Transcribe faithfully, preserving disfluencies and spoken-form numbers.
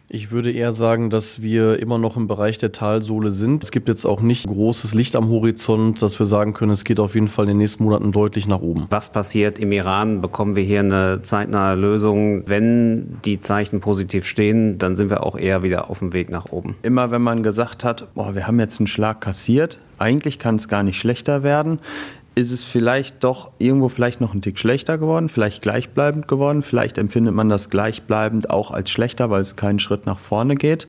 Ich würde eher sagen, dass wir immer noch im Bereich der Talsohle sind. Es gibt jetzt auch nicht großes Licht am Horizont, dass wir sagen können, es geht auf jeden Fall in den nächsten Monaten deutlich nach oben. Was passiert im Iran? Bekommen wir hier eine zeitnahe Lösung? Wenn die Zeichen positiv stehen, dann sind wir auch eher wieder auf dem Weg nach oben. Immer wenn man gesagt hat, boah, wir haben jetzt einen Schlag kassiert, eigentlich kann es gar nicht schlechter werden, ist es vielleicht doch irgendwo vielleicht noch ein Tick schlechter geworden, vielleicht gleichbleibend geworden. Vielleicht empfindet man das gleichbleibend auch als schlechter, weil es keinen Schritt nach vorne geht.